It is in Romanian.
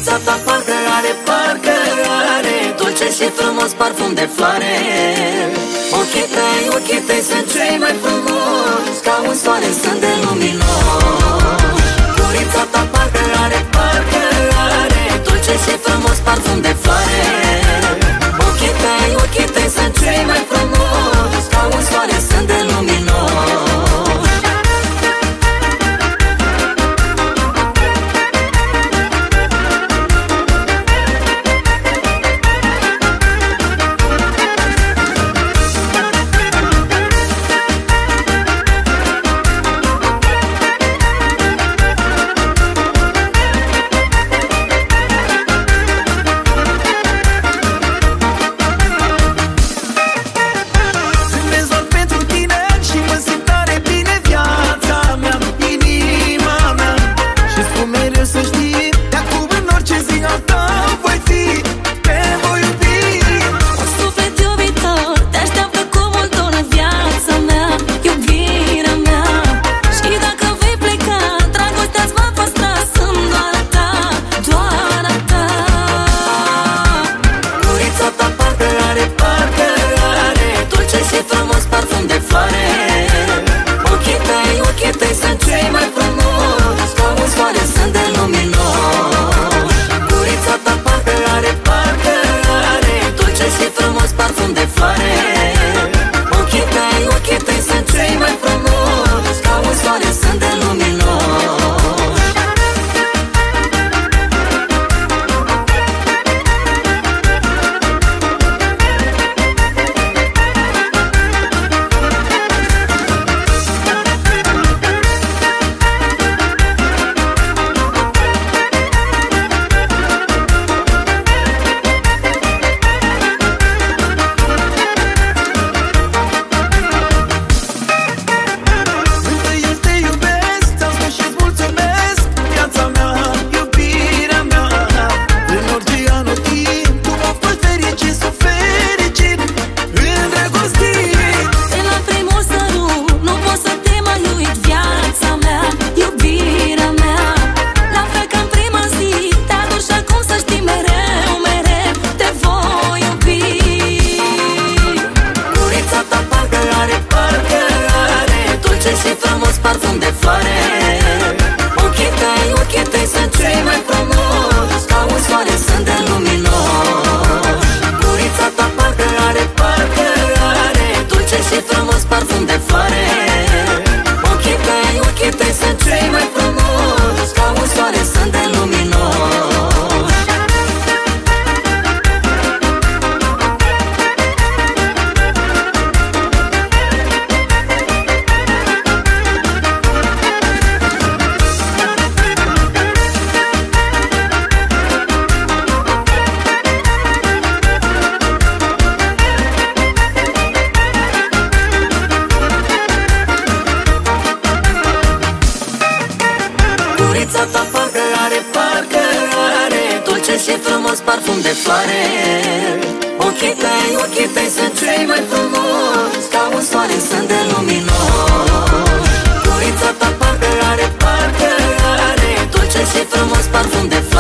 Gurița ta parcă are dulce și frumos parfum de floare. Ochii tăi sunt cei mai frumoși, ca un soare sunt de luminos. Gurița ta parcă are dulce și frumos parfum de floare. Ochii tăi sunt cei mai frumoși, ca un soare sunt de luminos. Ochii tăi sunt cei mai frumoși, ca un soare sunt de luminos. Gurița ta parcă are dulce și frumos parfum de floare. Ochii tăi sunt cei mai frumoși, ca un soare sunt de luminos. Și frumos parfum de floare. Ochii tăi sunt cei mai frumoși, ca un soare sunt de luminos. Gurița ta parcă are dulce și frumos parfum de floare. Ochii tăi sunt cei mai frumoși, ca un soare sunt de luminos. Gurița ta parcă are dulce și frumos parfum de floare. Ochii tăi sunt cei mai frumoși, ca un soare sunt de luminos. Gurița ta parcă are dulce și frumos parfum de floare.